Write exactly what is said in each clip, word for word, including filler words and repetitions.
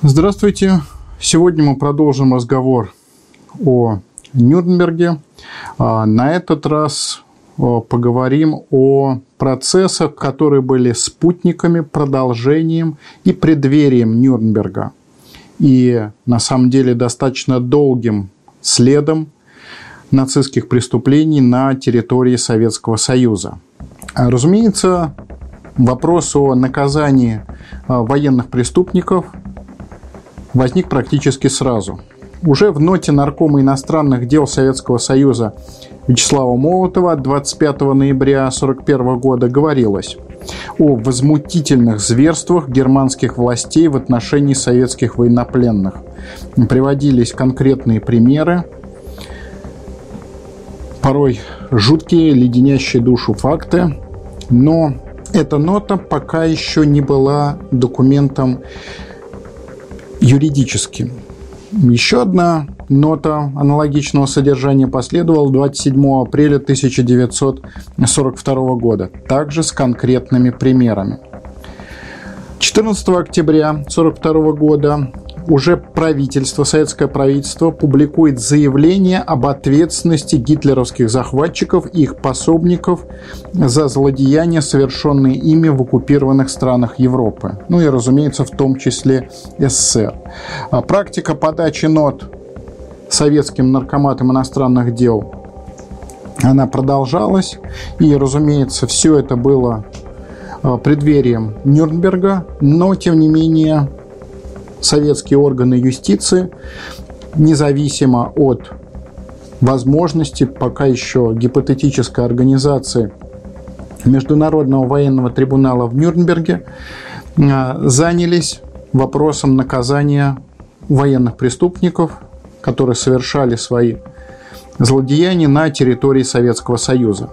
Здравствуйте! Сегодня мы продолжим разговор о Нюрнберге. На этот раз поговорим о процессах, которые были спутниками, продолжением и преддверием Нюрнберга. И на самом деле достаточно долгим следом нацистских преступлений на территории Советского Союза. Разумеется, вопрос о наказании военных преступников возник практически сразу. Уже в ноте Наркома иностранных дел Советского Союза Вячеслава Молотова от двадцать пятого ноября тысяча девятьсот сорок первого года говорилось о возмутительных зверствах германских властей в отношении советских военнопленных. Приводились конкретные примеры, порой жуткие, леденящие душу факты, но эта нота пока еще не была документом юридическим. Еще одна нота аналогичного содержания последовала двадцать седьмого апреля тысяча девятьсот сорок второго года, также с конкретными примерами. четырнадцатого октября тысяча девятьсот сорок второго года уже правительство, советское правительство, публикует заявление об ответственности гитлеровских захватчиков и их пособников за злодеяния, совершенные ими в оккупированных странах Европы. Ну и, разумеется, в том числе СССР. Практика подачи нот советским наркоматам иностранных дел, она продолжалась. И, разумеется, все это было преддверием Нюрнберга, но, тем не менее, советские органы юстиции, независимо от возможности пока еще гипотетической организации Международного военного трибунала в Нюрнберге, занялись вопросом наказания военных преступников, которые совершали свои злодеяния на территории Советского Союза.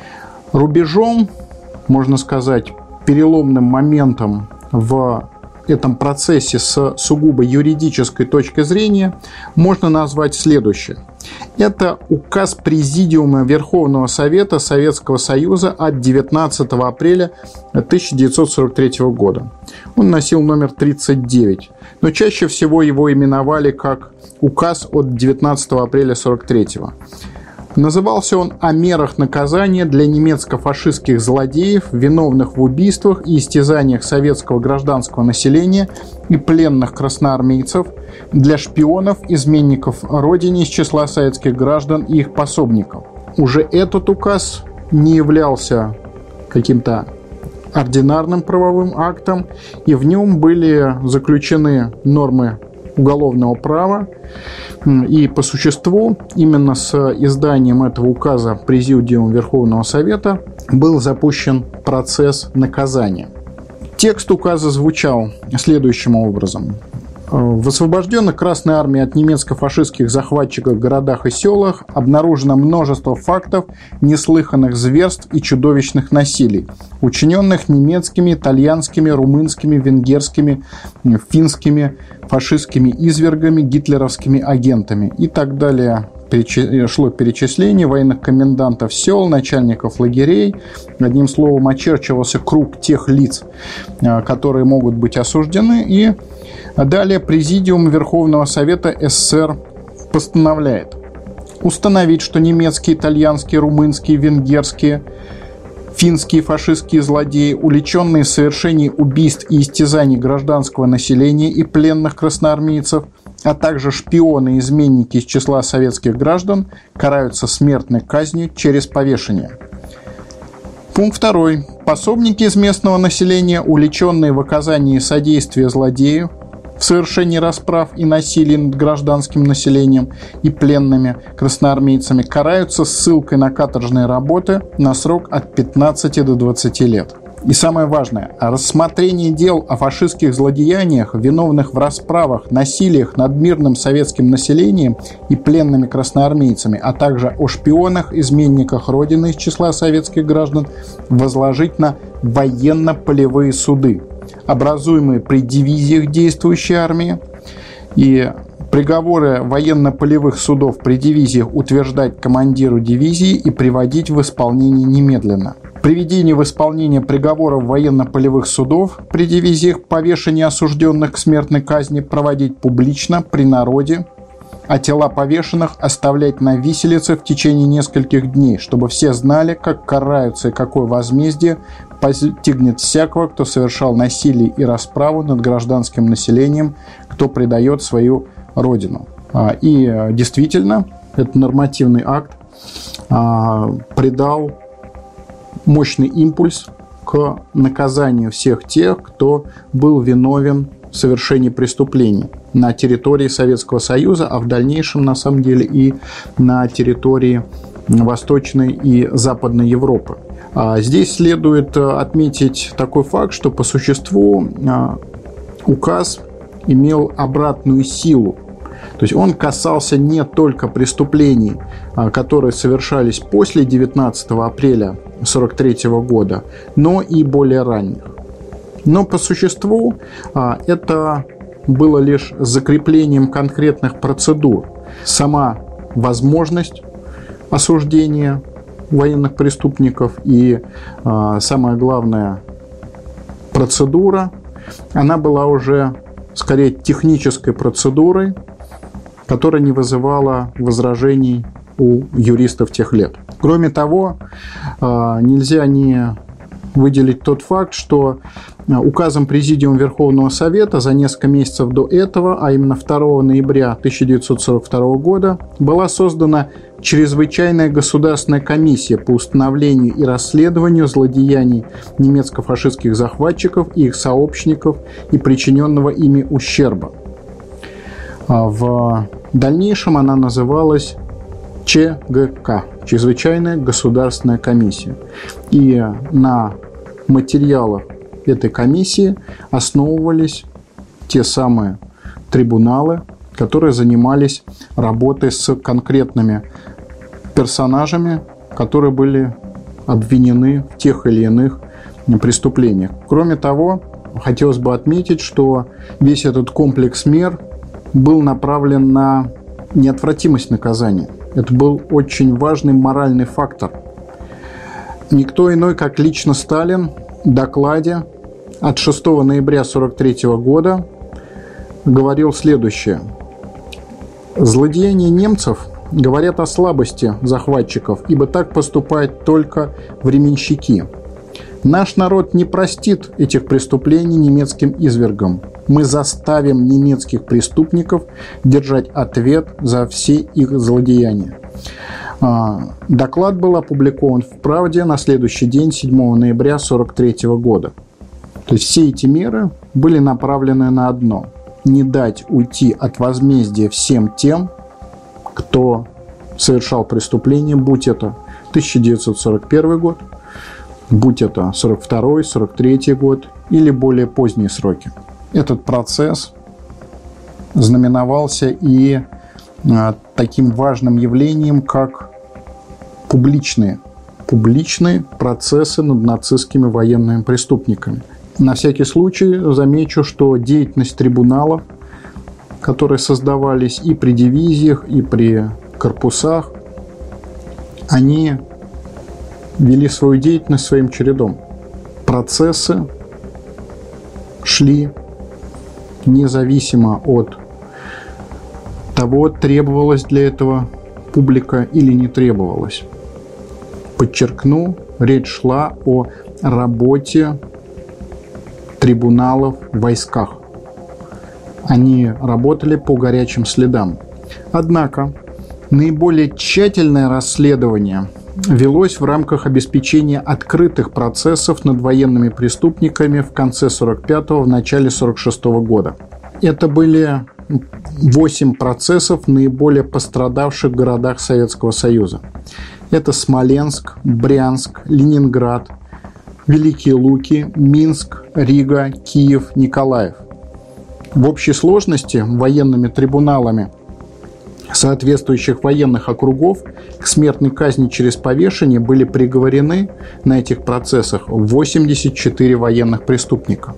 Рубежом, можно сказать, переломным моментом в этом процессе с сугубо юридической точки зрения можно назвать следующее. Это указ Президиума Верховного Совета Советского Союза от девятнадцатого апреля тысяча девятьсот сорок третьего года. Он носил номер тридцать девять, но чаще всего его именовали как указ от девятнадцатого апреля сорок третьего. Назывался он «О мерах наказания для немецко-фашистских злодеев, виновных в убийствах и истязаниях советского гражданского населения и пленных красноармейцев, для шпионов, изменников Родине из числа советских граждан и их пособников». Уже этот указ не являлся каким-то ординарным правовым актом, и в нем были заключены нормы уголовного права. И по существу именно с изданием этого указа Президиума Верховного Совета был запущен процесс наказания. Текст указа звучал следующим образом. В освобожденных Красной Армией от немецко-фашистских захватчиков в городах и селах обнаружено множество фактов неслыханных зверств и чудовищных насилий, учиненных немецкими, итальянскими, румынскими, венгерскими, финскими, фашистскими извергами, гитлеровскими агентами и так далее. Шло перечисление военных комендантов сел, начальников лагерей. Одним словом, очерчивался круг тех лиц, которые могут быть осуждены. И далее Президиум Верховного Совета СССР постановляет установить, что немецкие, итальянские, румынские, венгерские, финские фашистские злодеи, уличенные в совершении убийств и истязаний гражданского населения и пленных красноармейцев, а также шпионы и изменники из числа советских граждан, караются смертной казнью через повешение. Пункт второй. Пособники из местного населения, уличенные в оказании содействия злодею в совершении расправ и насилий над гражданским населением и пленными красноармейцами, караются ссылкой на каторжные работы на срок от пятнадцати до двадцати лет. И самое важное, рассмотрение дел о фашистских злодеяниях, виновных в расправах, насилиях над мирным советским населением и пленными красноармейцами, а также о шпионах, изменниках Родины из числа советских граждан, возложить на военно-полевые суды, образуемые при дивизиях действующей армии, и приговоры военно-полевых судов при дивизиях утверждать командиру дивизии и приводить в исполнение немедленно. приведение в исполнение приговоров военно-полевых судов при дивизиях повешения осужденных к смертной казни проводить публично при народе, а тела повешенных оставлять на виселице в течение нескольких дней, чтобы все знали, как караются и какое возмездие постигнет всякого, кто совершал насилие и расправу над гражданским населением, кто предает свою родину. И действительно, этот нормативный акт придал мощный импульс к наказанию всех тех, кто был виновен в совершении преступлений на территории Советского Союза, а в дальнейшем, на самом деле, и на территории Восточной и Западной Европы. Здесь следует отметить такой факт, что по существу указ имел обратную силу. То есть он касался не только преступлений, которые совершались после девятнадцатого апреля тысяча девятьсот сорок третьего года, но и более ранних. Но по существу это было лишь закреплением конкретных процедур. Сама возможность осуждения военных преступников и, самое главное, процедура, она была уже скорее технической процедурой, которая не вызывала возражений у юристов тех лет. Кроме того, нельзя не выделить тот факт, что указом Президиума Верховного Совета за несколько месяцев до этого, а именно второго ноября тысяча девятьсот сорок второго года, была создана Чрезвычайная государственная комиссия по установлению и расследованию злодеяний немецко-фашистских захватчиков и их сообщников и причиненного ими ущерба. В дальнейшем она называлась ЧГК – Чрезвычайная государственная комиссия. И на материалах этой комиссии основывались те самые трибуналы, которые занимались работой с конкретными персонажами, которые были обвинены в тех или иных преступлениях. Кроме того, хотелось бы отметить, что весь этот комплекс мер был направлен на неотвратимость наказания. Это был очень важный моральный фактор. Никто иной, как лично Сталин, в докладе от шестого ноября тысяча девятьсот сорок третьего года говорил следующее. «Злодеяния немцев говорят о слабости захватчиков, ибо так поступают только временщики. Наш народ не простит этих преступлений немецким извергам. Мы заставим немецких преступников держать ответ за все их злодеяния». Доклад был опубликован в «Правде» на следующий день, седьмого ноября тысяча девятьсот сорок третьего года. То есть все эти меры были направлены на одно – не дать уйти от возмездия всем тем, кто совершал преступления, будь это тысяча девятьсот сорок первый год, будь это сорок второй, сорок третий год или более поздние сроки. Этот процесс знаменовался и а, таким важным явлением, как публичные, публичные процессы над нацистскими военными преступниками. На всякий случай замечу, что деятельность трибуналов, которые создавались и при дивизиях, и при корпусах, они вели свою деятельность своим чередом. Процессы шли независимо от того, требовалась для этого публика или не требовалась. Подчеркну, речь шла о работе трибуналов в войсках. Они работали по горячим следам. Однако наиболее тщательное расследование велось в рамках обеспечения открытых процессов над военными преступниками в конце сорок пятого, в начале сорок шестого года. Это были восемь процессов в наиболее пострадавших городах Советского Союза. Это Смоленск, Брянск, Ленинград, Великие Луки, Минск, Рига, Киев, Николаев. В общей сложности военными трибуналами соответствующих военных округов к смертной казни через повешение были приговорены на этих процессах восемьдесят четыре военных преступника.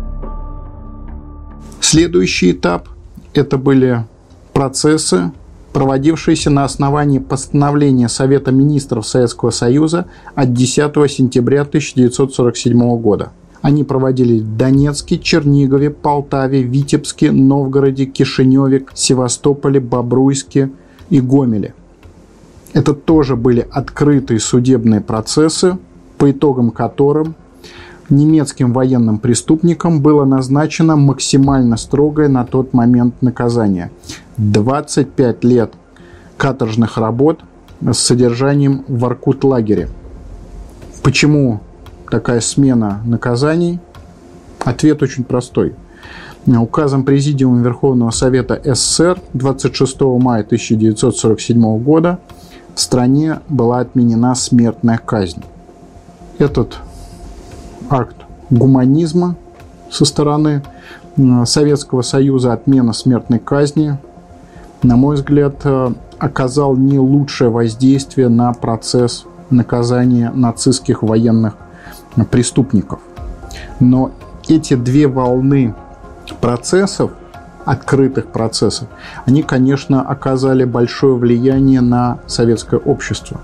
Следующий этап – это были процессы проводившиеся на основании постановления Совета министров Советского Союза от десятого сентября тысяча девятьсот сорок седьмого года. Они проводились в Донецке, Чернигове, Полтаве, Витебске, Новгороде, Кишиневе, Севастополе, Бобруйске и Гомеле. Это тоже были открытые судебные процессы, по итогам которым немецким военным преступникам было назначено максимально строгое на тот момент наказание – двадцать пять лет каторжных работ с содержанием в Воркут-лагере. Почему такая смена наказаний? Ответ очень простой. Указом Президиума Верховного Совета СССР двадцать шестого мая тысяча девятьсот сорок седьмого года в стране была отменена смертная казнь. Этот акт гуманизма со стороны Советского Союза, отмена смертной казни, на мой взгляд, оказал не лучшее воздействие на процесс наказания нацистских военных преступников. Но эти две волны процессов, открытых процессов, они, конечно, оказали большое влияние на советское общество.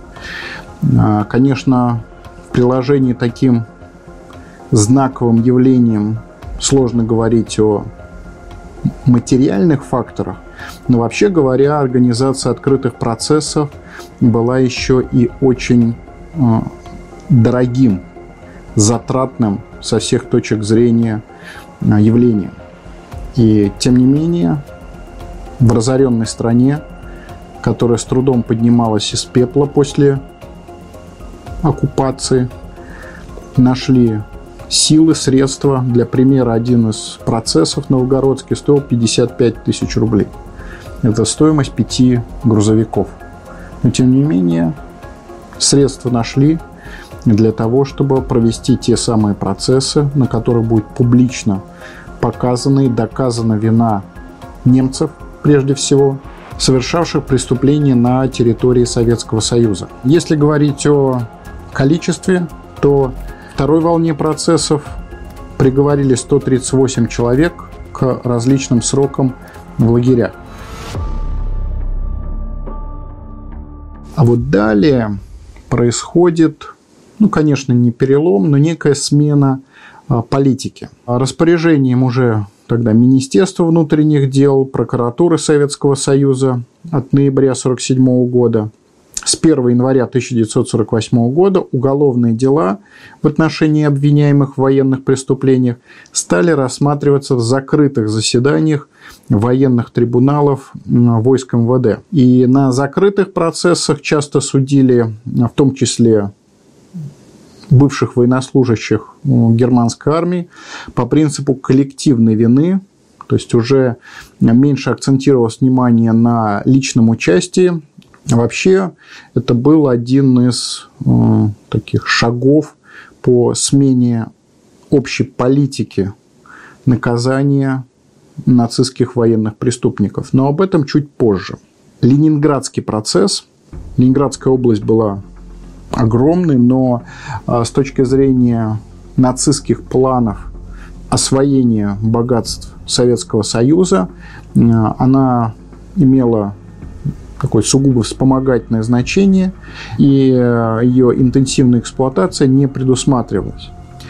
Конечно, в приложении таким знаковым явлением сложно говорить о материальных факторах, но вообще говоря, организация открытых процессов была еще и очень э, дорогим, затратным со всех точек зрения э, явлением. И тем не менее, в разоренной стране, которая с трудом поднималась из пепла после оккупации, нашли силы, средства. Для примера, один из процессов новгородский стоил пятьдесят пять тысяч рублей. Это стоимость пяти грузовиков. Но, тем не менее, средства нашли для того, чтобы провести те самые процессы, на которых будет публично показана и доказана вина немцев, прежде всего, совершавших преступления на территории Советского Союза. Если говорить о количестве, то второй волне процессов приговорили сто тридцать восемь человек к различным срокам в лагерях. А вот далее происходит, ну, конечно, не перелом, но некая смена а, политики. Распоряжением уже тогда Министерства внутренних дел, прокуратуры Советского Союза от ноября сорок седьмого года. С первого января тысяча девятьсот сорок восьмого года уголовные дела в отношении обвиняемых в военных преступлениях стали рассматриваться в закрытых заседаниях военных трибуналов войск эм вэ дэ. И на закрытых процессах часто судили, в том числе бывших военнослужащих германской армии, по принципу коллективной вины, то есть уже меньше акцентировалось внимание на личном участии. Вообще, это был один из э, таких шагов по смене общей политики наказания нацистских военных преступников. Но об этом чуть позже. Ленинградский процесс. Ленинградская область была огромной, но э, с точки зрения нацистских планов освоения богатств Советского Союза, э, она имела такое сугубо вспомогательное значение, и ее интенсивная эксплуатация не предусматривалась.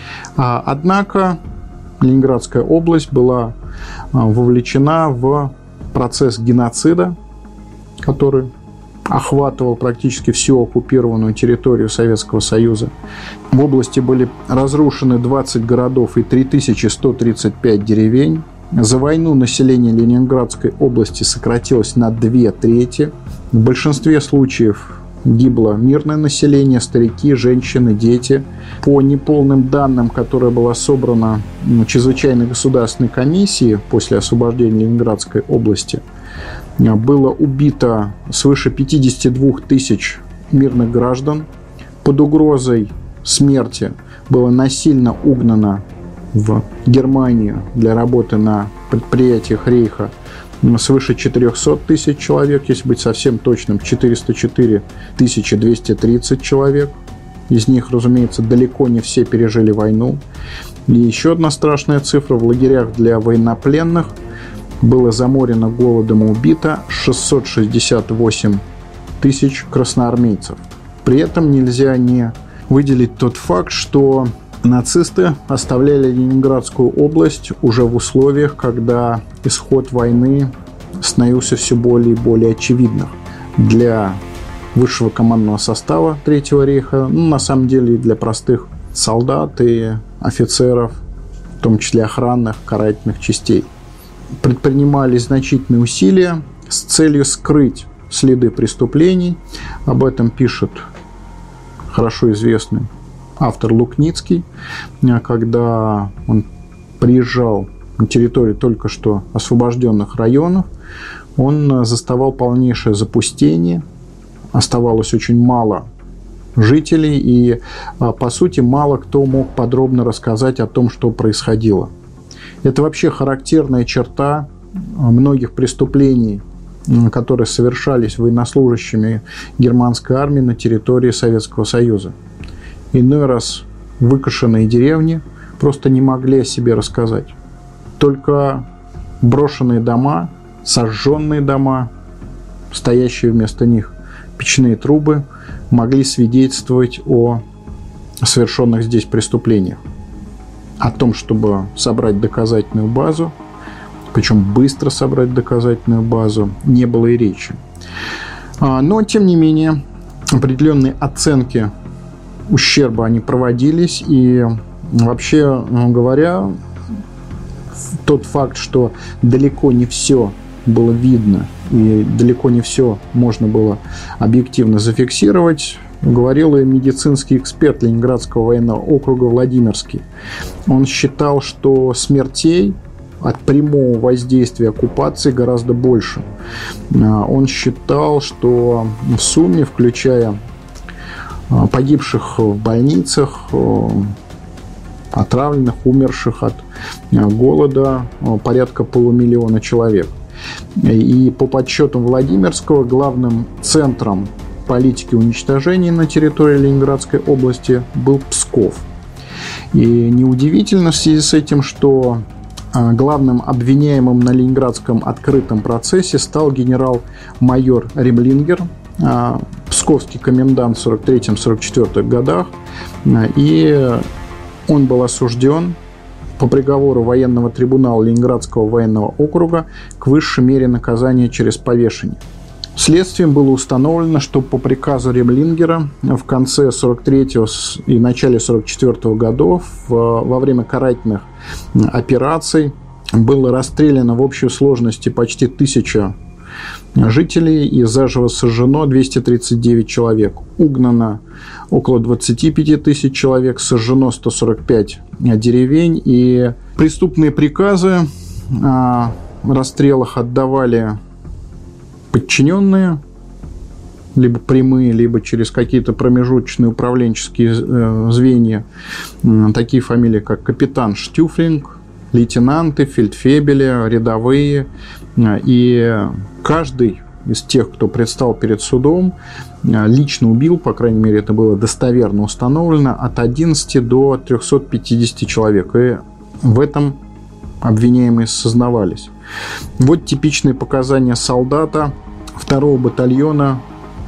Однако Ленинградская область была вовлечена в процесс геноцида, который охватывал практически всю оккупированную территорию Советского Союза. В области были разрушены двадцать городов и три тысячи сто тридцать пять деревень. За войну население Ленинградской области сократилось на две трети. В большинстве случаев гибло мирное население, старики, женщины, дети. По неполным данным, которая была собрана чрезвычайной государственной комиссией после освобождения Ленинградской области, было убито свыше пятьдесят два тысяч мирных граждан. Под угрозой смерти было насильно угнано в Германию для работы на предприятиях Рейха свыше четыреста тысяч человек, если быть совсем точным, четыреста четыре тысячи двести тридцать человек. Из них, разумеется, далеко не все пережили войну. И еще одна страшная цифра: в лагерях для военнопленных было заморено, голодом и убито шестьсот шестьдесят восемь тысяч красноармейцев. При этом нельзя не выделить тот факт, что нацисты оставляли Ленинградскую область уже в условиях, когда исход войны становился все более и более очевидным для высшего командного состава Третьего рейха, ну, на самом деле и для простых солдат и офицеров, в том числе охранных, карательных частей. Предпринимались значительные усилия с целью скрыть следы преступлений. Об этом пишет хорошо известный автор Лукницкий, когда он приезжал на территорию только что освобожденных районов, он заставал полнейшее запустение, оставалось очень мало жителей, и, по сути, мало кто мог подробно рассказать о том, что происходило. Это вообще характерная черта многих преступлений, которые совершались военнослужащими германской армии на территории Советского Союза. Иной раз выкошенные деревни просто не могли о себе рассказать. Только брошенные дома, сожженные дома, стоящие вместо них печные трубы, могли свидетельствовать о совершенных здесь преступлениях. О том, чтобы собрать доказательную базу, причем быстро собрать доказательную базу, не было и речи. Но, тем не менее, определенные оценки ущерба они проводились, и, вообще говоря, тот факт, что далеко не все было видно и далеко не все можно было объективно зафиксировать, говорил и медицинский эксперт Ленинградского военного округа Владимирский. Он считал, что смертей от прямого воздействия оккупации гораздо больше. Он считал, что в сумме, включая погибших в больницах, отравленных, умерших от голода, порядка полумиллиона человек. И по подсчетам Владимирского, главным центром политики уничтожения на территории Ленинградской области был Псков. И неудивительно в связи с этим, что главным обвиняемым на Ленинградском открытом процессе стал генерал-майор Ремлингер, псковский комендант в сорок третьем — сорок четвёртых годах. И он был осужден по приговору военного трибунала Ленинградского военного округа к высшей мере наказания через повешение. Следствием было установлено, что по приказу Ремлингера в конце сорок третьего и начале сорок четвёртого годов во время карательных операций было расстреляно в общей сложности почти тысяча жителей и заживо сожжено двести тридцать девять человек. Угнано около двадцать пять тысяч человек, сожжено сто сорок пять деревень. И преступные приказы о расстрелах отдавали подчиненные, либо прямые, либо через какие-то промежуточные управленческие звенья. Такие фамилии, как капитан Штюфлинг, лейтенанты, фельдфебели, рядовые. И каждый из тех, кто предстал перед судом, лично убил, по крайней мере, это было достоверно установлено, от одиннадцати до трёхсот пятидесяти человек. И в этом обвиняемые сознавались. Вот типичные показания солдата второго батальона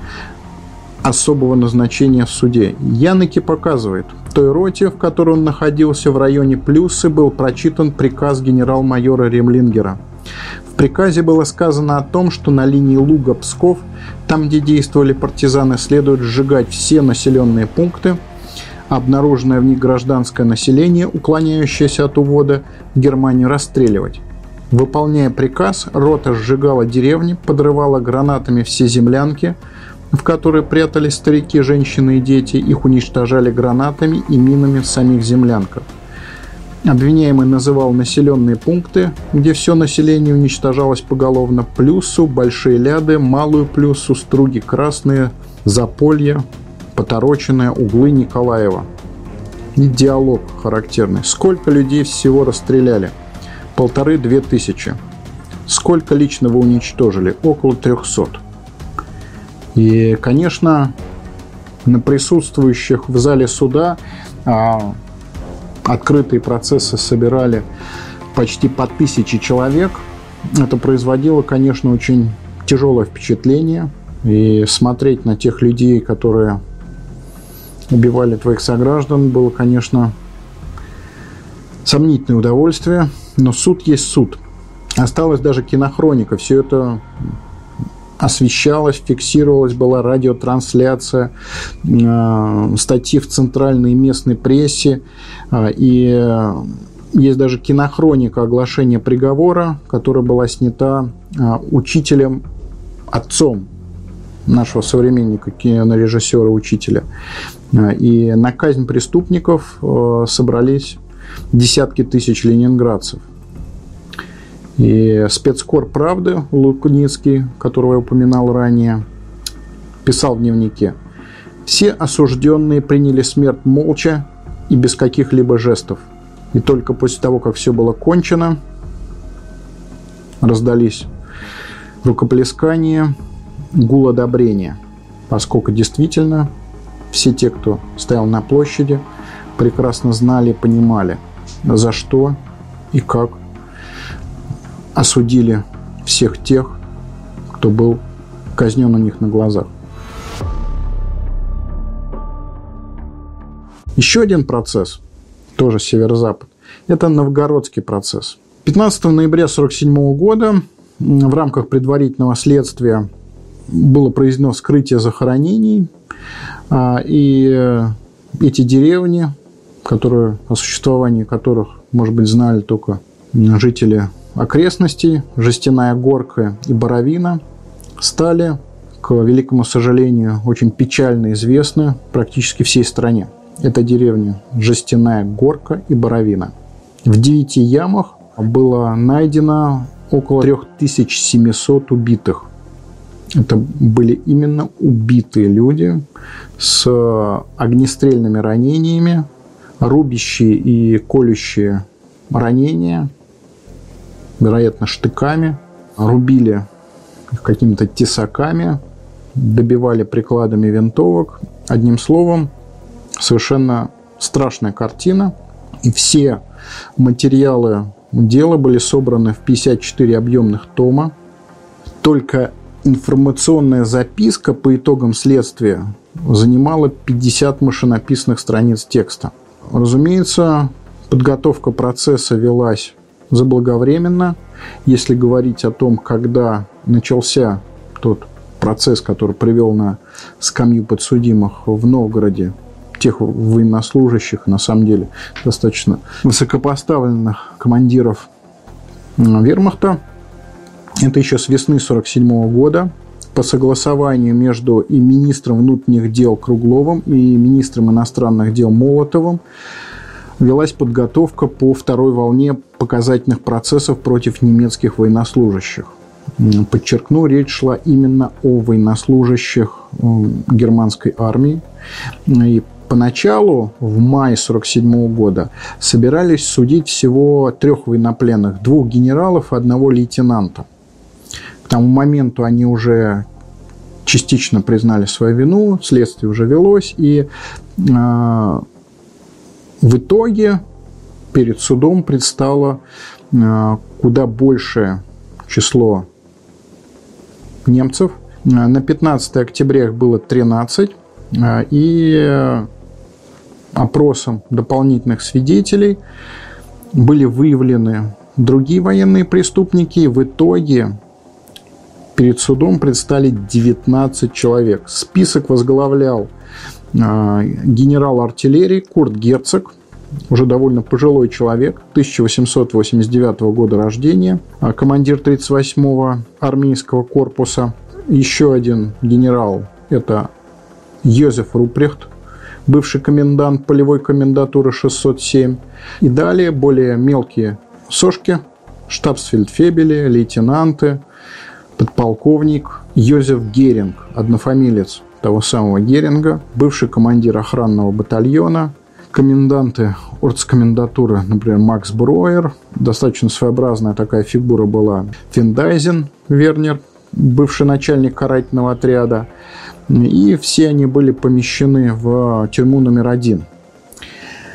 особого назначения в суде. Янеки показывает, в той роте, в которой он находился в районе Плюсы, был прочитан приказ генерал-майора Ремлингера. В приказе было сказано о том, что на линии Луга-Псков, там, где действовали партизаны, следует сжигать все населенные пункты, обнаруженное в них гражданское население, уклоняющееся от увода в Германию, расстреливать. Выполняя приказ, рота сжигала деревни, подрывала гранатами все землянки, в которые прятались старики, женщины и дети, их уничтожали гранатами и минами в самих землянках. Обвиняемый называл населенные пункты, где все население уничтожалось поголовно: Плюсу, Большие Ляды, Малую Плюсу, Струги Красные, Заполье, Потороченное, Углы Николаева. И диалог характерный. Сколько людей всего расстреляли? Полторы-две тысячи. Сколько лично вы уничтожили? Около трехсот. И, конечно, на присутствующих в зале суда а, открытые процессы собирали почти по тысяче человек. это производило, конечно, очень тяжелое впечатление. И смотреть на тех людей, которые убивали твоих сограждан, было, конечно, сомнительное удовольствие. Но суд есть суд. Осталась даже кинохроника. Все это освещалось, фиксировалось, была радиотрансляция, э, статьи в центральной и местной прессе. Э, и есть даже кинохроника оглашения приговора, которая была снята э, учителем, отцом нашего современника, кинорежиссера, учителя. И на казнь преступников собрались десятки тысяч ленинградцев. И спецкор «Правды» Лукницкий, которого я упоминал ранее, писал в дневнике: «Все осужденные приняли смерть молча и без каких-либо жестов. И только после того, как все было кончено, раздались рукоплескания, гул одобрения, поскольку действительно все те, кто стоял на площади, прекрасно знали и понимали, за что и как осудили всех тех, кто был казнен у них на глазах». Еще один процесс, тоже северо-запад, это новгородский процесс. пятнадцатого ноября тысяча девятьсот сорок седьмого года в рамках предварительного следствия было произведено вскрытие захоронений, и эти деревни, которые, о существовании которых, может быть, знали только жители окрестностей, Жестяная Горка и Боровина, стали, к великому сожалению, очень печально известны практически всей стране. Это деревни Жестяная Горка и Боровина. В девяти ямах было найдено около три тысячи семьсот убитых. Это были именно убитые люди с огнестрельными ранениями, рубящие и колющие ранения, вероятно, штыками, рубили их какими-то тесаками, добивали прикладами винтовок. Одним словом, совершенно страшная картина. И все материалы дела были собраны в пятьдесят четыре объемных тома. Только информационная записка по итогам следствия занимала пятьдесят машинописных страниц текста. Разумеется, подготовка процесса велась заблаговременно. Если говорить о том, когда начался тот процесс, который привел на скамью подсудимых в Новгороде тех военнослужащих, на самом деле, достаточно высокопоставленных командиров вермахта, это еще с весны сорок седьмого года. По согласованию между и министром внутренних дел Кругловым, и министром иностранных дел Молотовым велась подготовка по второй волне показательных процессов против немецких военнослужащих. Подчеркну, речь шла именно о военнослужащих германской армии. И поначалу, в мае сорок седьмого года, собирались судить всего трех военнопленных, двух генералов и одного лейтенанта. К тому моменту они уже частично признали свою вину, следствие уже велось, и э, в итоге перед судом предстало э, куда большее число немцев. На пятнадцатого октября их было тринадцать, э, и опросом дополнительных свидетелей были выявлены другие военные преступники, и в итоге перед судом предстали девятнадцать человек. Список возглавлял э, генерал артиллерии Курт Герцог, уже довольно пожилой человек, тысяча восемьсот восемьдесят девятого года рождения, командир тридцать восьмого армейского корпуса. Еще один генерал – это Йозеф Рупрехт, бывший комендант полевой комендатуры шестьсот семь. И далее более мелкие сошки, штабсфельдфебели, лейтенанты, подполковник Йозеф Геринг, однофамилец того самого Геринга, бывший командир охранного батальона, коменданты оргкомендатуры, например, Макс Броер, достаточно своеобразная такая фигура была Финдайзен Вернер, бывший начальник карательного отряда, и все они были помещены в тюрьму номер один.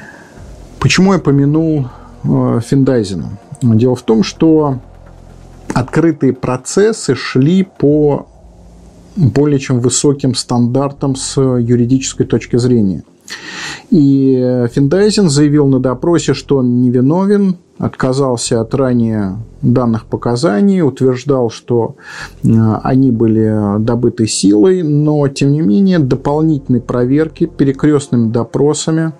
Почему я помянул Финдайзена? Дело в том, что открытые процессы шли по более чем высоким стандартам с юридической точки зрения. И Финдайзен заявил на допросе, что он невиновен, отказался от ранее данных показаний, утверждал, что они были добыты силой, но, тем не менее, дополнительной проверки, перекрестными допросами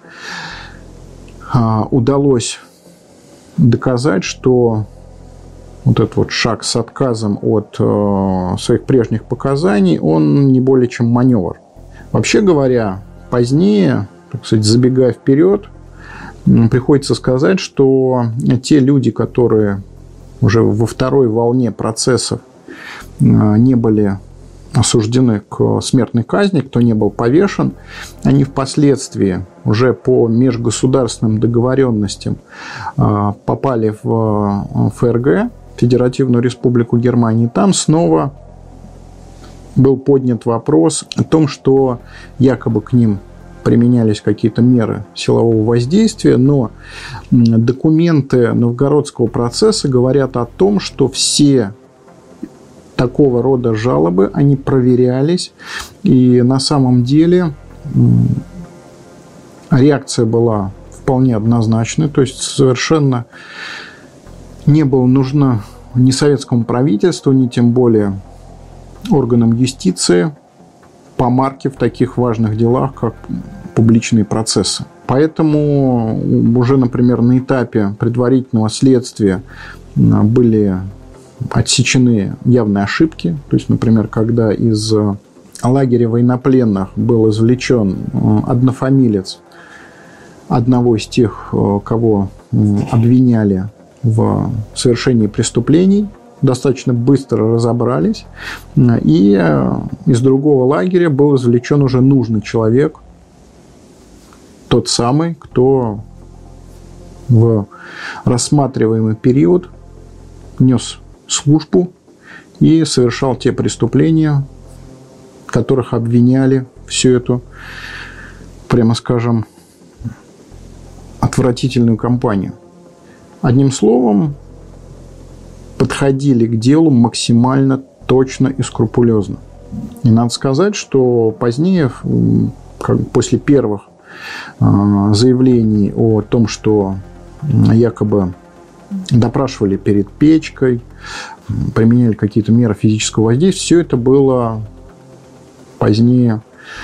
удалось доказать, что вот этот вот шаг с отказом от своих прежних показаний, он не более чем маневр. Вообще говоря, позднее, так сказать, забегая вперед, приходится сказать, что те люди, которые уже во второй волне процессов не были осуждены к смертной казни, кто не был повешен, они впоследствии уже по межгосударственным договоренностям попали в ФРГ, Федеративную Республику Германии. Там снова был поднят вопрос о том, что якобы к ним применялись какие-то меры силового воздействия, но документы Новгородского процесса говорят о том, что все такого рода жалобы, они проверялись, и на самом деле реакция была вполне однозначной, то есть совершенно не было нужно ни советскому правительству, ни тем более органам юстиции помарки в таких важных делах, как публичные процессы. Поэтому уже, например, на этапе предварительного следствия были отсечены явные ошибки. То есть, например, когда из лагеря военнопленных был извлечен однофамилец одного из тех, кого обвиняли в совершении преступлений, достаточно быстро разобрались, и из другого лагеря был извлечен уже нужный человек, тот самый, кто в рассматриваемый период нес службу и совершал те преступления, в которых обвиняли всю эту, прямо скажем, отвратительную кампанию. Одним словом, подходили к делу максимально точно и скрупулезно. И надо сказать, что позднее, как после первых заявлений о том, что якобы допрашивали перед печкой, применяли какие-то меры физического воздействия, все это было позднее,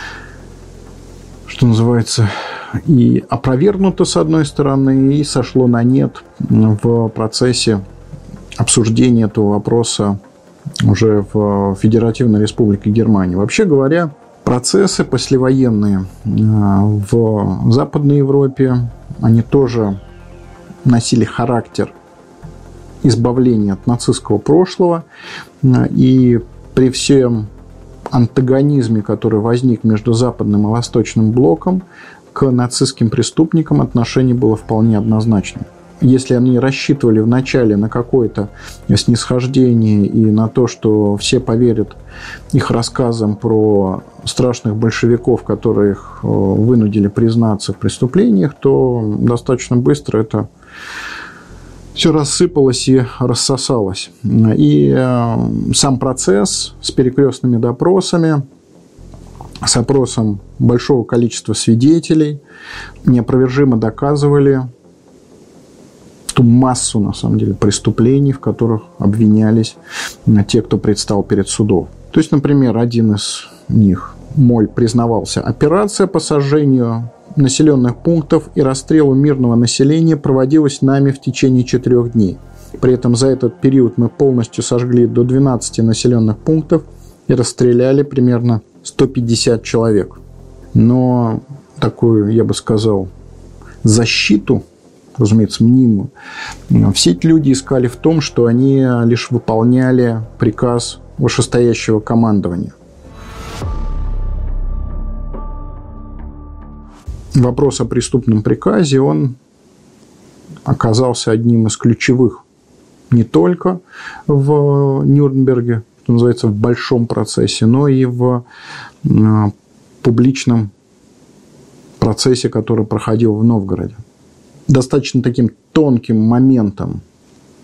что называется, и опровергнуто с одной стороны, и сошло на нет в процессе обсуждения этого вопроса уже в Федеративной Республике Германии. Вообще говоря, процессы послевоенные в Западной Европе, они тоже носили характер избавления от нацистского прошлого, и при всем антагонизме, который возник между Западным и Восточным блоком, к нацистским преступникам отношение было вполне однозначным. Если они рассчитывали вначале на какое-то снисхождение и на то, что все поверят их рассказам про страшных большевиков, которые их вынудили признаться в преступлениях, то достаточно быстро это все рассыпалось и рассосалось. И сам процесс с перекрестными допросами, с опросом большого количества свидетелей неопровержимо доказывали ту массу, на самом деле, преступлений, в которых обвинялись те, кто предстал перед судом. То есть, например, один из них, Моль, признавался: операция по сожжению населенных пунктов и расстрелу мирного населения проводилась нами в течение четырех дней. При этом за этот период мы полностью сожгли до двенадцати населенных пунктов и расстреляли примерно сто пятьдесят человек. Но такую, я бы сказал, защиту, разумеется, мнимую, все эти люди искали в том, что они лишь выполняли приказ вышестоящего командования. Вопрос о преступном приказе, он оказался одним из ключевых не только в Нюрнберге, что называется, в большом процессе, но и в публичном процессе, который проходил в Новгороде. Достаточно таким тонким моментом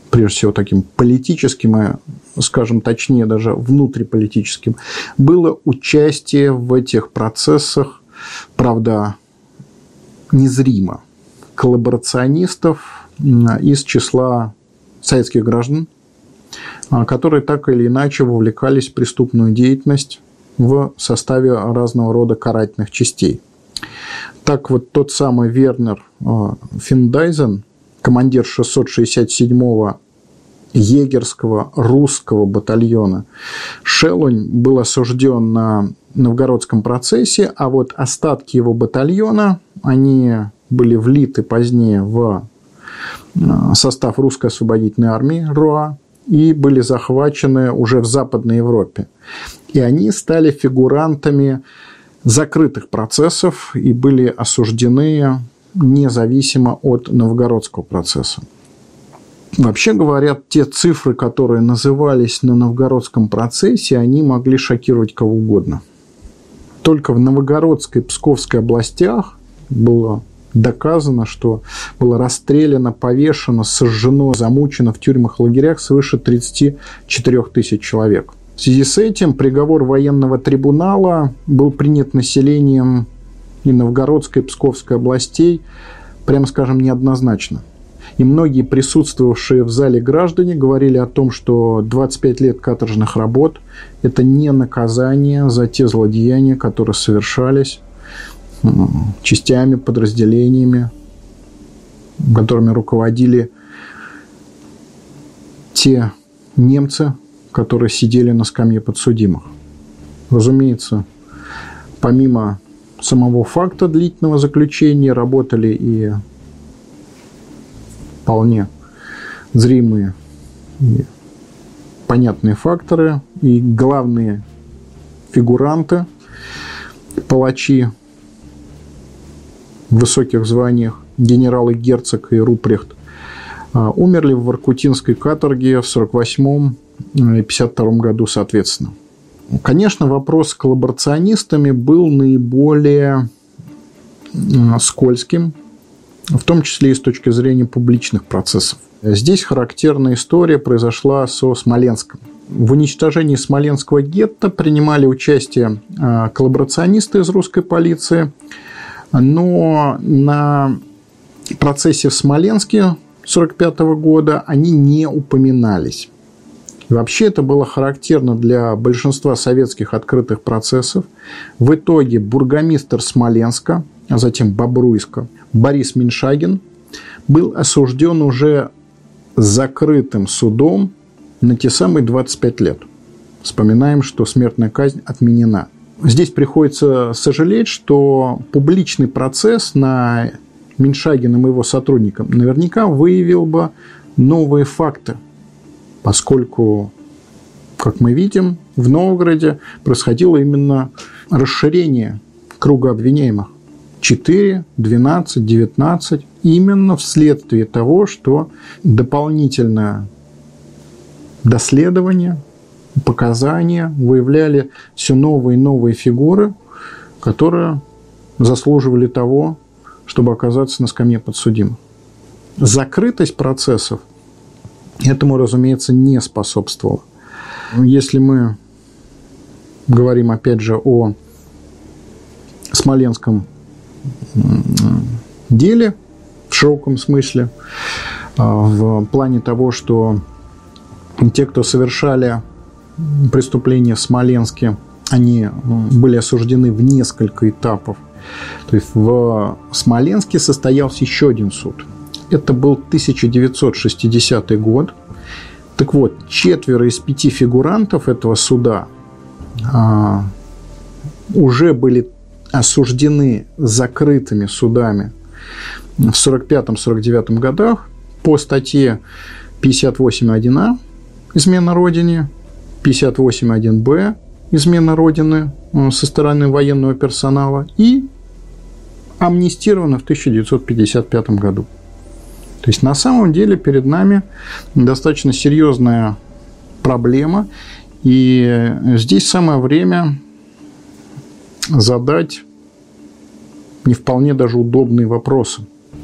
прежде всего таким политическим, и, скажем точнее, даже внутриполитическим, было участие в этих процессах, правда, незримо, коллаборационистов из числа советских граждан, которые так или иначе вовлекались в преступную деятельность в составе разного рода карательных частей. Так вот, тот самый Вернер Финдайзен, командир шестьсот шестьдесят седьмого егерского русского батальона «Шелунь», был осужден на Новгородском процессе, а вот остатки его батальона, они были влиты позднее в состав Русской освободительной армии РОА и были захвачены уже в Западной Европе. И они стали фигурантами закрытых процессов и были осуждены независимо от Новгородского процесса. Вообще говоря, те цифры, которые назывались на Новгородском процессе, они могли шокировать кого угодно. Только в Новгородской и Псковской областях было доказано, что было расстреляно, повешено, сожжено, замучено в тюрьмах и лагерях свыше тридцати четырёх тысяч человек. В связи с этим приговор военного трибунала был принят населением и Новгородской, и Псковской областей, прямо скажем, неоднозначно. И многие присутствовавшие в зале граждане говорили о том, что двадцать пять лет каторжных работ – это не наказание за те злодеяния, которые совершались частями, подразделениями, которыми руководили те немцы, которые сидели на скамье подсудимых. Разумеется, помимо самого факта длительного заключения работали и вполне зримые и понятные факторы, и главные фигуранты, палачи в высоких званиях, генералы Герцог и Рупрехт, умерли в воркутинской каторге в сорок восьмом и пятьдесят втором году соответственно. Конечно, вопрос с коллаборационистами был наиболее скользким, в том числе и с точки зрения публичных процессов. Здесь характерная история произошла со Смоленском. В уничтожении Смоленского гетто принимали участие коллаборационисты из русской полиции, но на процессе в Смоленске сорок пятого года они не упоминались. Вообще это было характерно для большинства советских открытых процессов. В итоге бургомистр Смоленска, а затем Бобруйска, Борис Меньшагин был осужден уже закрытым судом на те самые двадцать пять лет. Вспоминаем, что смертная казнь отменена. Здесь приходится сожалеть, что публичный процесс на Меньшагиным и его сотрудникам наверняка выявил бы новые факты, поскольку, как мы видим, в Новгороде происходило именно расширение круга обвиняемых. четыре, двенадцать, девятнадцать. Именно вследствие того, что дополнительное доследование, показания выявляли все новые и новые фигуры, которые заслуживали того, чтобы оказаться на скамье подсудимых. Закрытость процессов этому, разумеется, не способствовала. Если мы говорим, опять же, о Смоленском деле в широком смысле, в плане того, что те, кто совершали преступления в Смоленске, они были осуждены в несколько этапов. То есть в Смоленске состоялся еще один суд. Это был тысяча девятьсот шестидесятый год. Так вот, четверо из пяти фигурантов этого суда а, уже были осуждены закрытыми судами в сорок пятом — сорок девятом годах по статье пятьдесят восемь один А «Измена Родине», пятьдесят восемь один Б «Измена Родины» со стороны военного персонала и амнистированы в тысяча девятьсот пятьдесят пятом году. То есть, на самом деле, перед нами достаточно серьезная проблема, и здесь самое время задать не вполне даже удобные вопросы.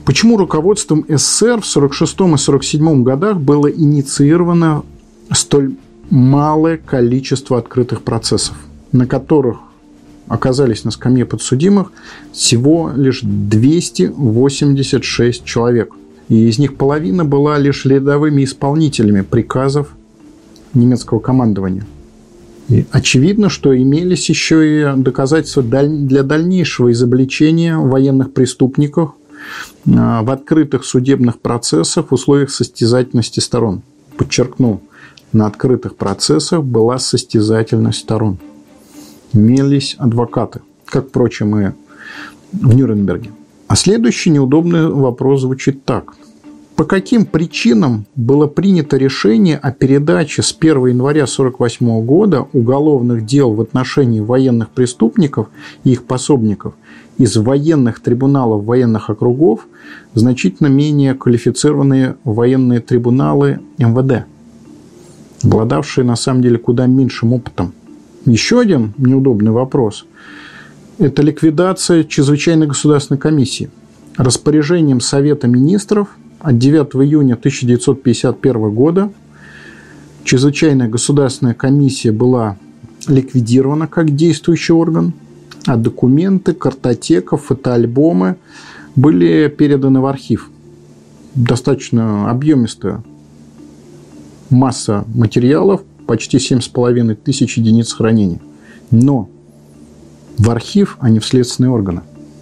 Почему руководством СССР в сорок шестом и сорок седьмом годах было инициировано столь малое количество открытых процессов, на которых оказались на скамье подсудимых всего лишь двести восемьдесят шесть человек. И из них половина была лишь рядовыми исполнителями приказов немецкого командования. И очевидно, что имелись еще и доказательства для дальнейшего изобличения военных преступников в открытых судебных процессах в условиях состязательности сторон. Подчеркну, на открытых процессах была состязательность сторон. Имелись адвокаты, как, впрочем, и в Нюрнберге. А следующий неудобный вопрос звучит так. По каким причинам было принято решение о передаче с первого января сорок восьмого года уголовных дел в отношении военных преступников и их пособников из военных трибуналов военных округов в значительно менее квалифицированные военные трибуналы эм вэ дэ, обладавшие на самом деле куда меньшим опытом? Еще один неудобный вопрос – это ликвидация Чрезвычайной государственной комиссии. Распоряжением Совета министров от девятого июня тысяча девятьсот пятьдесят первого года Чрезвычайная государственная комиссия была ликвидирована как действующий орган, а документы, картотека, фотоальбомы были переданы в архив. Достаточно объемистая масса материалов, почти семь с половиной тысяч единиц хранения. Но в архив, а не в следственные органы.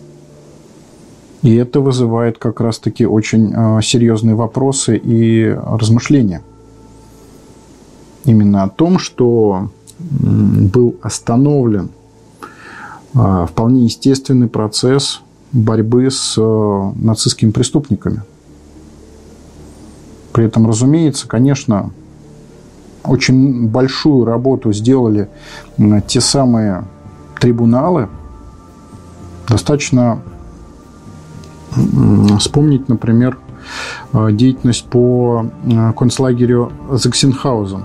И это вызывает как раз-таки очень серьезные вопросы и размышления. Именно о том, что был остановлен вполне естественный процесс борьбы с нацистскими преступниками. При этом, разумеется, конечно, очень большую работу сделали те самые трибуналы. Достаточно вспомнить, например, деятельность по концлагерю Заксенхаузен.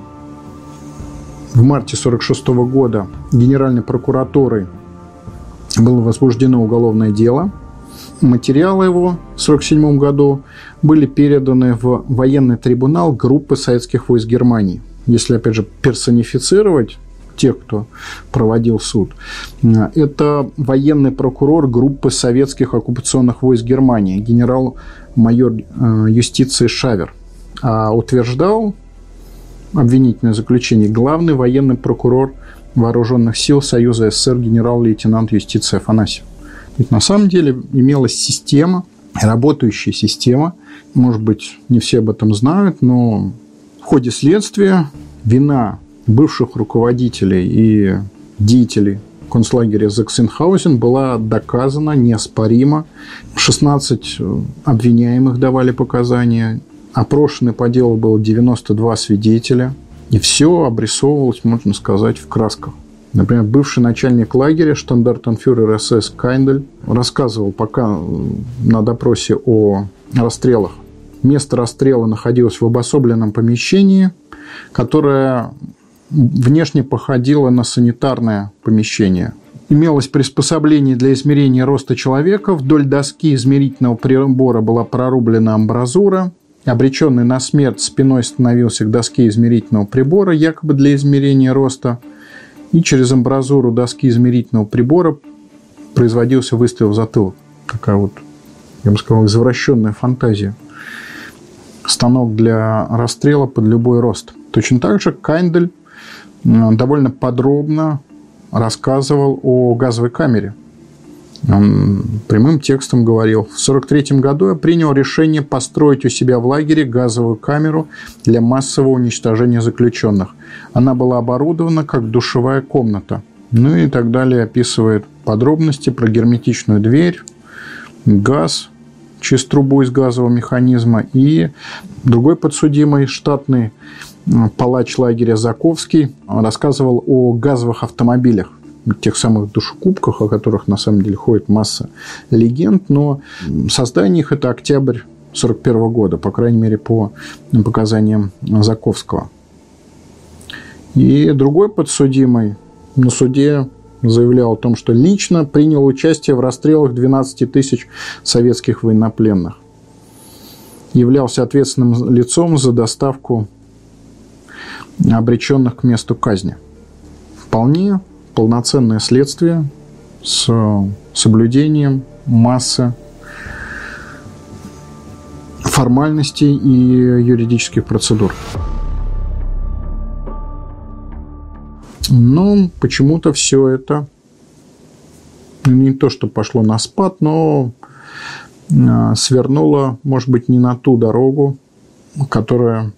В марте сорок шестого года Генеральной прокуратурой было возбуждено уголовное дело. Материалы его в сорок седьмом году были переданы в военный трибунал группы советских войск Германии. Если, опять же, персонифицировать тех, кто проводил суд, это военный прокурор группы советских оккупационных войск Германии, генерал-майор юстиции Шавер. А утверждал обвинительное заключение главный военный прокурор Вооруженных сил Союза СССР генерал-лейтенант юстиции Афанасьев. Ведь на самом деле имелась система, работающая система, может быть, не все об этом знают, но в ходе следствия вина бывших руководителей и деятелей концлагеря Заксенхаузен была доказана неоспоримо. шестнадцать обвиняемых давали показания, опрошены по делу было девяносто два свидетеля, и все обрисовывалось, можно сказать, в красках. Например, бывший начальник лагеря, штандартенфюрер эс эс Кайндель, рассказывал пока на допросе о расстрелах. Место расстрела находилось в обособленном помещении, которое внешне походило на санитарное помещение. Имелось приспособление для измерения роста человека. Вдоль доски измерительного прибора была прорублена амбразура. Обреченный на смерть спиной становился к доске измерительного прибора, якобы для измерения роста. И через амбразуру доски измерительного прибора производился выстрел в затылок. Такая вот, я бы сказал, извращенная фантазия. Станок для расстрела под любой рост. Точно так же Кайндель довольно подробно рассказывал о газовой камере. Он прямым текстом говорил: в сорок третьем году я принял решение построить у себя в лагере газовую камеру для массового уничтожения заключенных. Она была оборудована как душевая комната. Ну и так далее, описывает подробности про герметичную дверь, газ через трубу из газового механизма. И другой подсудимый, штатный палач лагеря Заковский, рассказывал о газовых автомобилях, тех самых душекубках, о которых на самом деле ходит масса легенд, но создание их – это октябрь сорок первого года, по крайней мере, по показаниям Заковского. И другой подсудимый на суде заявлял о том, что лично принял участие в расстрелах двенадцати тысяч советских военнопленных. являлся ответственным лицом за доставку обреченных к месту казни. Вполне полноценное следствие с соблюдением массы формальностей и юридических процедур. Но почему-то все это не то, что пошло на спад, но свернуло, может быть, не на ту дорогу, которая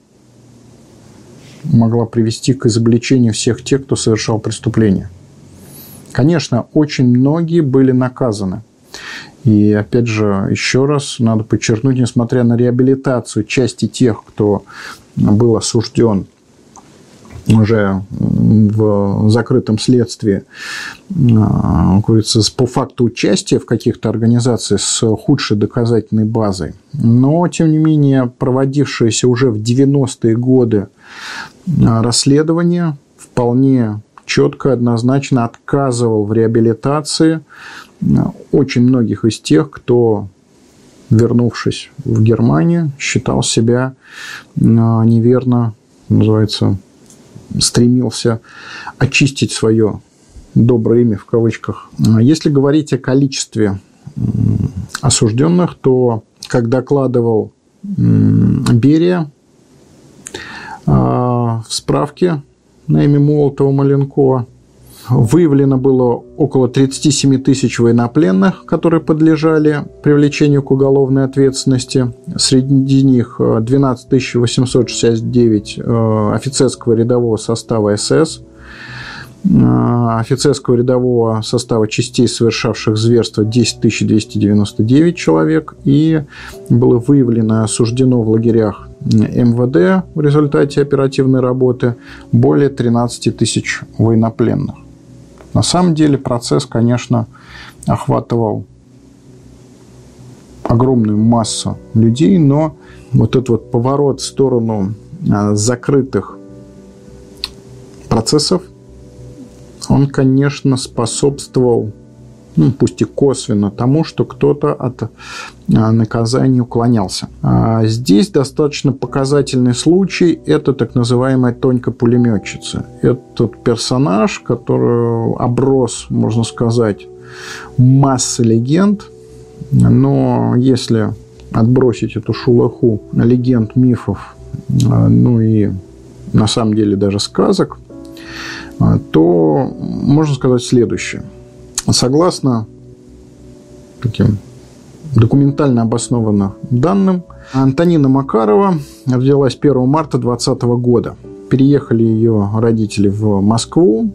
могла привести к изобличению всех тех, кто совершал преступления. Конечно, очень многие были наказаны. И, опять же, еще раз надо подчеркнуть, несмотря на реабилитацию части тех, кто был осужден уже в закрытом следствии, говорится, по факту участия в каких-то организациях с худшей доказательной базой. Но, тем не менее, проводившееся уже в девяностые годы расследование вполне четко, однозначно отказывал в реабилитации очень многих из тех, кто, вернувшись в Германию, считал себя неверно, называется, стремился очистить свое доброе имя в кавычках. Если говорить о количестве осужденных, то, как докладывал Берия в справке на имя Молотова-Маленкова, выявлено было около тридцать семь тысяч военнопленных, которые подлежали привлечению к уголовной ответственности. Среди них двенадцать тысяч восемьсот шестьдесят девять офицерского рядового состава СС, офицерского рядового состава частей, совершавших зверство, десять тысяч двести девяносто девять человек, и было выявлено и осуждено в лагерях эм вэ дэ в результате оперативной работы более тринадцать тысяч военнопленных. На самом деле процесс, конечно, охватывал огромную массу людей, но вот этот вот поворот в сторону закрытых процессов, он, конечно, способствовал, ну, пусть и косвенно, тому, что кто-то от наказания уклонялся. А здесь достаточно показательный случай – это так называемая Тонька-пулеметчица. Этот персонаж, который оброс, можно сказать, массой легенд, но если отбросить эту шелуху легенд, мифов, ну и на самом деле даже сказок, то можно сказать следующее. Согласно таким документально обоснованным данным, Антонина Макарова родилась первого марта двадцатого года. Переехали ее родители в Москву,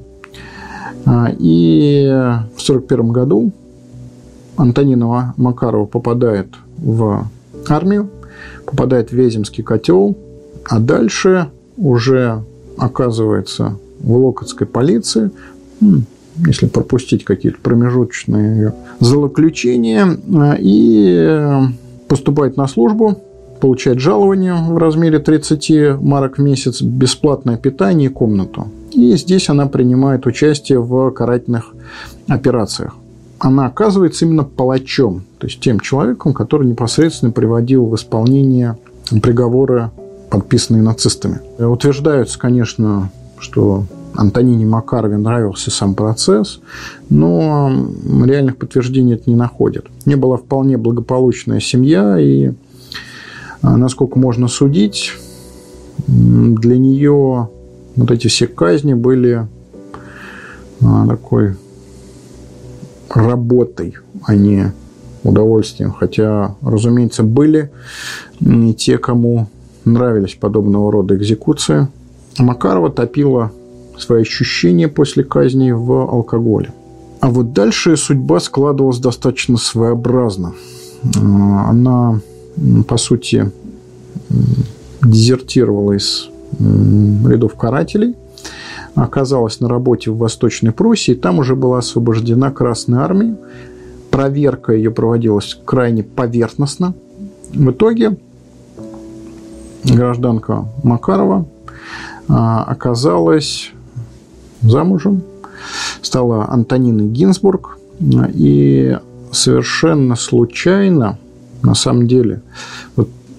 и в сорок первом году Антонина Макарова попадает в армию, попадает в Вяземский котел, а дальше уже оказывается в Локотской полиции, если пропустить какие-то промежуточные злоключения, и поступает на службу, получает жалование в размере тридцать марок в месяц, бесплатное питание и комнату. И здесь она принимает участие в карательных операциях. Она оказывается именно палачом, то есть тем человеком, который непосредственно приводил в исполнение приговоры, подписанные нацистами. Утверждаются, конечно, что Антонине Макарове нравился сам процесс, но реальных подтверждений это не находят. У нее была вполне благополучная семья, и, насколько можно судить, для нее вот эти все казни были такой работой, а не удовольствием. Хотя, разумеется, были и те, кому нравились подобного рода экзекуции. Макарова топила свои ощущения после казни в алкоголе. А вот дальше судьба складывалась достаточно своеобразно. Она, по сути, дезертировала из рядов карателей, оказалась на работе в Восточной Пруссии, и там уже была освобождена Красной Армией. Проверка ее проводилась крайне поверхностно. В итоге гражданка Макарова оказалась замужем, стала Антониной Гинзбург, и совершенно случайно, на самом деле, вот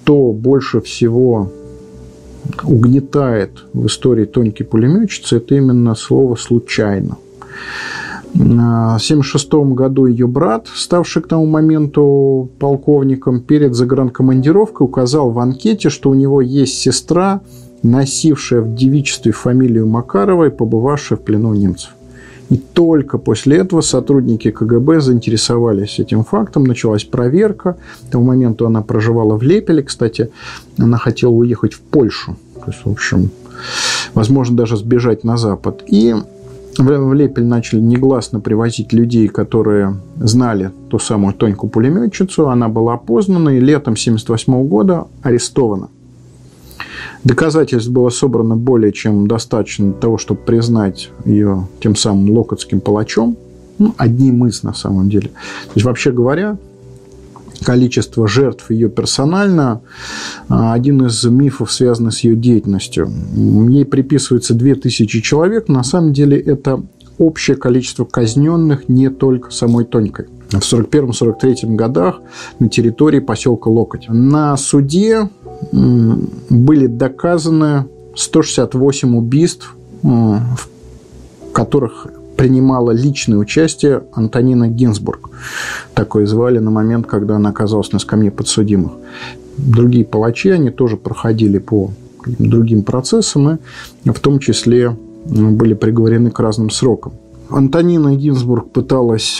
что больше всего угнетает в истории Тоньки пулеметчицы, это именно слово «случайно». В тысяча девятьсот семьдесят шестом году ее брат, ставший к тому моменту полковником, перед загранкомандировкой указал в анкете, что у него есть сестра, носившая в девичестве фамилию Макарова и побывавшая в плену у немцев. И только после этого сотрудники ка гэ бэ заинтересовались этим фактом, началась проверка. К тому моменту она проживала в Лепеле, кстати, она хотела уехать в Польшу, то есть, в общем, возможно, даже сбежать на Запад. И в Лепель начали негласно привозить людей, которые знали ту самую Тоньку-пулеметчицу. Она была опознана и летом тысяча девятьсот семьдесят восьмого года арестована. Доказательств было собрано более чем достаточно для того, чтобы признать ее тем самым локотским палачом. Ну, одним из, на самом деле. То есть, вообще говоря, количество жертв ее персонально один из мифов, связанный с ее деятельностью. Ей приписывается две тысячи человек. На самом деле, это общее количество казненных не только самой Тонькой. В сорок первом — сорок третьем годах на территории поселка Локоть. На суде были доказаны сто шестьдесят восемь убийств, в которых принимала личное участие Антонина Гинзбург. Такое звали на момент, когда она оказалась на скамье подсудимых. Другие палачи, они тоже проходили по другим процессам и в том числе были приговорены к разным срокам. Антонина Гинзбург пыталась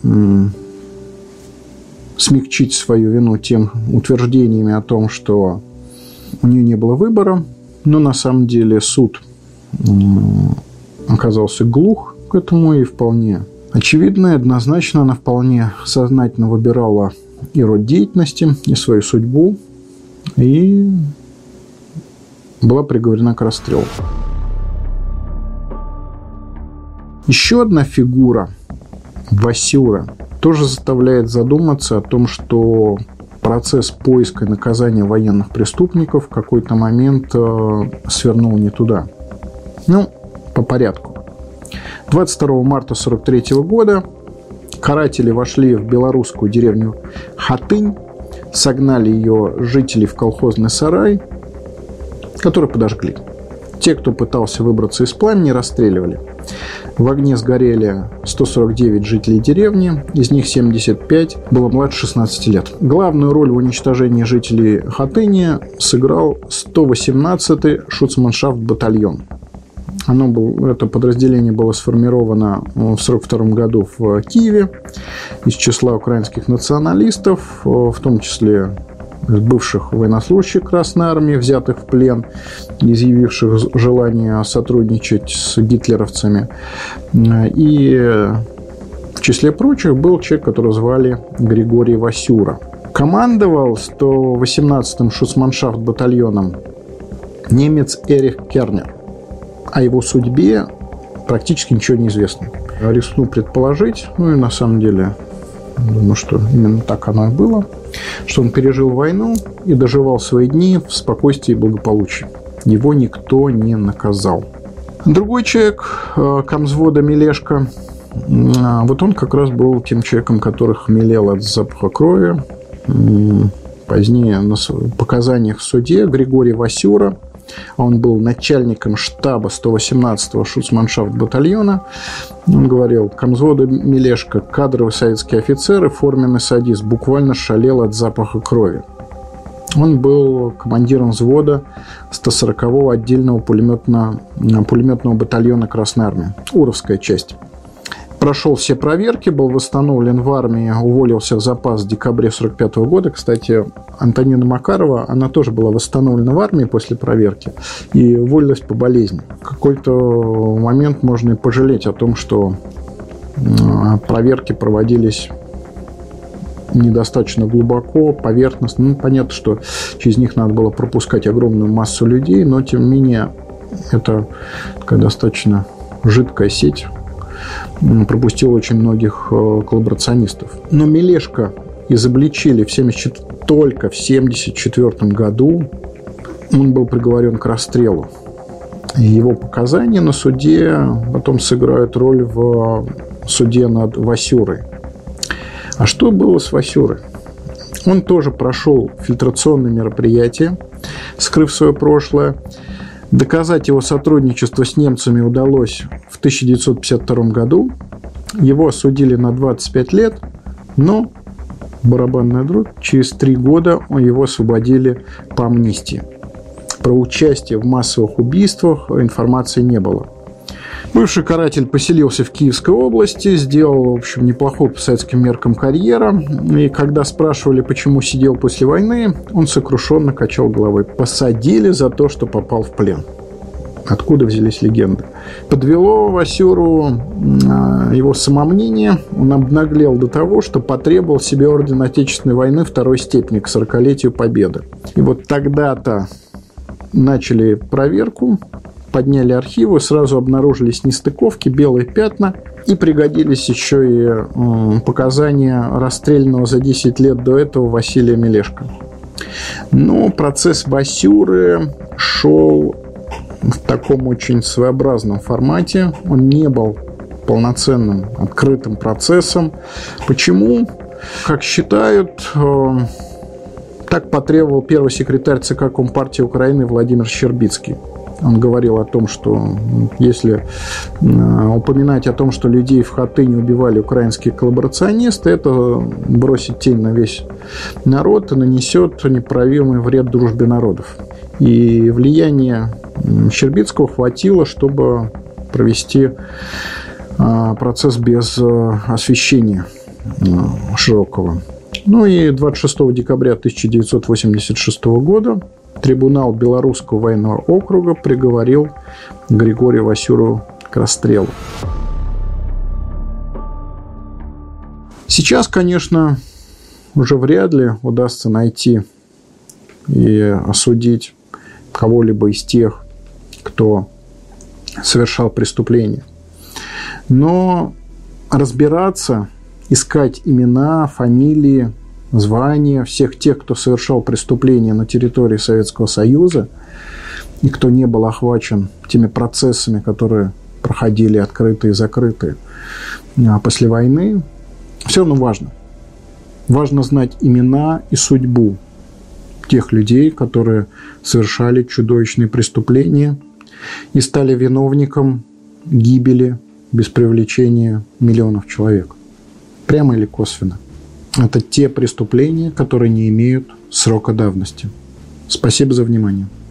смягчить свою вину тем утверждениями о том, что у нее не было выбора, но на самом деле суд оказался глух к этому и вполне очевидно и однозначно она вполне сознательно выбирала и род деятельности, и свою судьбу, и была приговорена к расстрелу. Еще одна фигура, Васюра, тоже заставляет задуматься о том, что процесс поиска и наказания военных преступников в какой-то момент свернул не туда. Ну, по порядку. двадцать второго марта сорок третьего года каратели вошли в белорусскую деревню Хатынь, согнали ее жителей в колхозный сарай, который подожгли. Те, кто пытался выбраться из пламени, расстреливали. В огне сгорели сто сорок девять жителей деревни, из них семьдесят пять было младше шестнадцати лет. Главную роль в уничтожении жителей Хатыни сыграл сто восемнадцатый шуцманшафт-батальон. Оно было, это подразделение было сформировано в сорок втором году в Киеве из числа украинских националистов, в том числе бывших военнослужащих Красной Армии, взятых в плен, изъявивших желание сотрудничать с гитлеровцами. И в числе прочих был человек, которого звали Григорий Васюра. Командовал сто восемнадцатым шуцманшафт-батальоном немец Эрих Кернер. О его судьбе практически ничего не известно. Рискну предположить, ну и на самом деле думаю, что именно так оно и было, что он пережил войну и доживал свои дни в спокойствии и благополучии. Его никто не наказал. Другой человек, комзвода Мелешко, вот он как раз был тем человеком, который хмелел от запаха крови. Позднее на показаниях в суде Григорий Васюра, он был начальником штаба сто восемнадцатого шуцманшафт-батальона. Он говорил: комзвода Мелешко, кадровый советский офицер и форменный садист, буквально шалел от запаха крови. Он был командиром взвода сто сорокового отдельного пулеметного, пулеметного батальона Красной Армии, Уровская часть. Прошел все проверки, был восстановлен в армии, уволился в запас в декабре сорок пятого года. Кстати, Антонина Макарова, она тоже была восстановлена в армии после проверки и уволилась по болезни. В какой-то момент можно и пожалеть о том, что проверки проводились недостаточно глубоко, поверхностно. Ну, понятно, что через них надо было пропускать огромную массу людей, но, тем не менее, это такая достаточно жидкая сеть, пропустил очень многих коллаборационистов. Но Мелешко изобличили в семьдесят, только в семьдесят четвёртом году. Он был приговорен к расстрелу. Его показания на суде потом сыграют роль в суде над Васюрой. А что было с Васюрой? Он тоже прошел фильтрационные мероприятия, скрыв свое прошлое. Доказать его сотрудничество с немцами удалось в тысяча девятьсот пятьдесят втором году. Его осудили на двадцать пять лет, но барабанная дробь, через три года его освободили по амнистии. Про участие в массовых убийствах информации не было. Бывший каратель поселился в Киевской области, сделал, в общем, неплохую по советским меркам карьера. И когда спрашивали, почему сидел после войны, он сокрушенно качал головой. Посадили за то, что попал в плен. Откуда взялись легенды? Подвело Васюру его самомнение. Он обнаглел до того, что потребовал себе орден Отечественной войны второй степени к сорокалетию Победы. И вот тогда-то начали проверку, подняли архивы, сразу обнаружились нестыковки, белые пятна, и пригодились еще и э, показания расстрелянного за десять лет до этого Василия Мелешко. Но процесс Васюры шел в таком очень своеобразном формате. Он не был полноценным, открытым процессом. Почему? Как считают, э, так потребовал первый секретарь ЦК Компартии Украины Владимир Щербицкий. Он говорил о том, что если упоминать о том, что людей в Хатыне убивали украинские коллаборационисты, это бросит тень на весь народ и нанесет непоправимый вред дружбе народов. И влияние Щербицкого хватило, чтобы провести процесс без освещения широкого. Ну и двадцать шестого декабря тысяча девятьсот восемьдесят шестого года трибунал Белорусского военного округа приговорил Григория Васюру к расстрелу. Сейчас, конечно, уже вряд ли удастся найти и осудить кого-либо из тех, кто совершал преступление. Но разбираться, искать имена, фамилии, звания всех тех, кто совершал преступления на территории Советского Союза и кто не был охвачен теми процессами, которые проходили открытые и закрытые после войны, все равно важно. Важно знать имена и судьбу тех людей, которые совершали чудовищные преступления и стали виновником гибели без привлечения миллионов человек. Прямо или косвенно. Это те преступления, которые не имеют срока давности. Спасибо за внимание.